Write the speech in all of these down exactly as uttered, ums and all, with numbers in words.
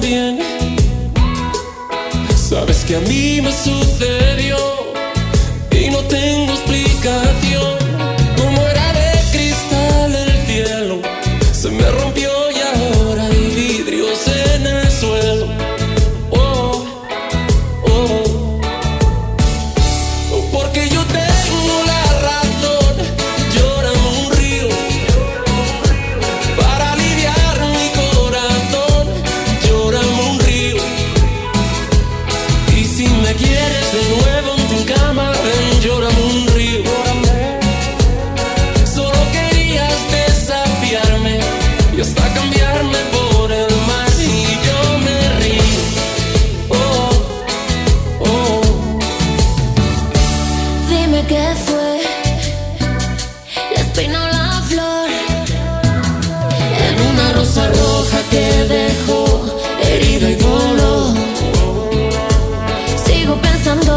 bien. Sabes que a mí me sucedió y no tengo explicación. Como era de cristal el cielo, se me rompió y ahora hay vidrios en el suelo. Oh, oh, porque yo tengo la razón. Llórame un río para aliviar mi corazón. Llórame un río. Y si me quieres de nuevo en tu cama, ven, llórame un río. Solo querías desafiarme y hasta cambiarme por el mar, y yo me río. Oh, oh. Dime qué fue, la espina o la flor, en una rosa roja que dejó herida y dolor. Sigo pensando,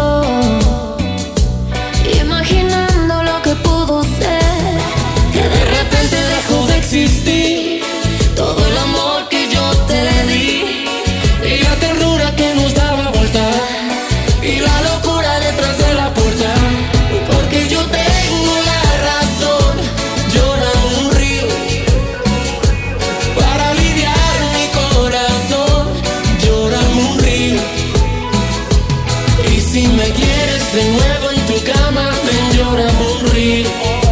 imaginando lo que pudo ser, que de repente dejó de existir todo el amor que yo te di, Y la ternura que nos daba vuelta, y la locura detrás de la puerta. porque yo tengo la razón. Llórame un río para aliviar mi corazón. Llórame un río. Y si me quieres de nuevo en tu cama, ven, llórame un río.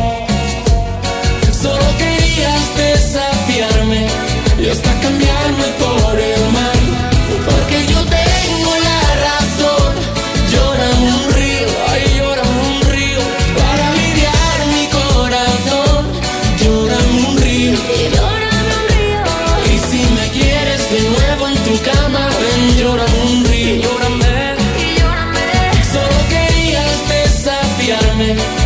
Solo querías desafiarme y hasta cambiarme por el mar, porque yo tengo la razón. Llórame un río, ay, llórame un río para aliviar mi corazón. Llórame un río. Y llórame un río, Y si me quieres de nuevo en tu cama, ven, llórame un río. Llórame. y llórame. Solo querías desafiarme